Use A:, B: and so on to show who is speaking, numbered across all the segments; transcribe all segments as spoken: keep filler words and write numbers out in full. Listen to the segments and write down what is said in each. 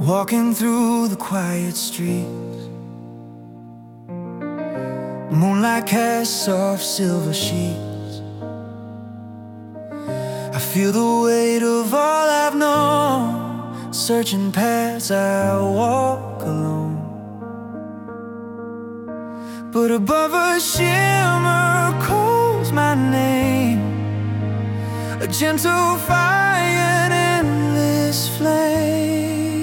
A: Walking through the quiet streets, moonlight casts soft silver sheets. I feel the weight of all I've known, searching paths I walk alone. But above a shimmer calls my name, a gentle fire, an endless flame.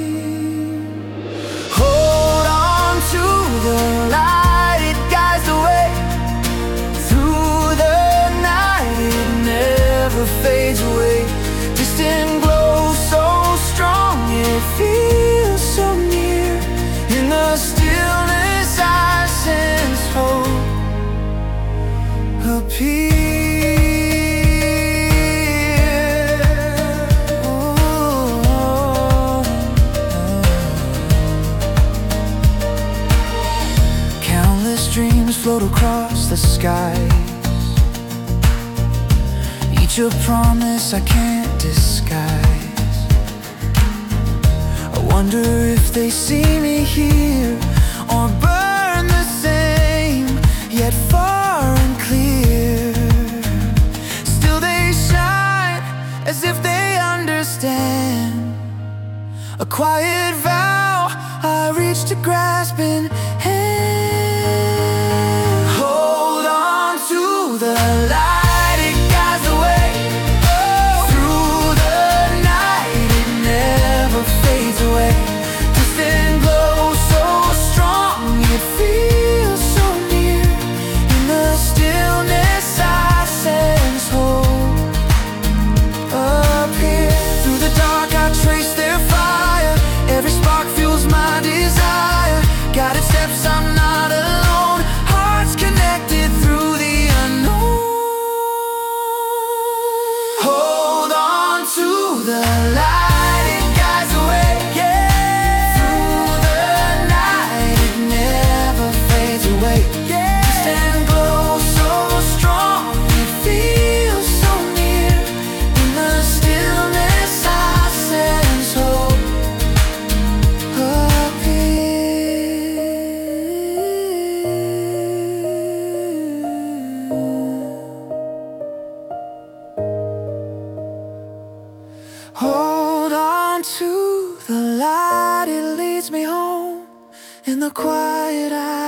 A: Hold on to the light, it guides the way through the night. It never fades away. Distant glow so strong, it feels so near. In the stillness I sense hope appear. Dreams float across the skies, each a promise I can't disguise. I wonder if they see me here or burn the same, yet far and clear. Still they shine as if they understand, a quiet vow I reach to grasp in hand. The light, it guides the way through the night. It never fades away. Distant glow so strong, it feels so near. In the stillness I sense hope appear. Through the dark I trace their fire, every spark fuels my desire. Guided steps, I'm not alone, hearts connected through the the light, it guides the way, yeah. Through the night, it never fades away, yeah. Distant glow so strong, it feels so near. In the stillness I sense hope appear. Hold on to the light, it leads me home. In the quiet I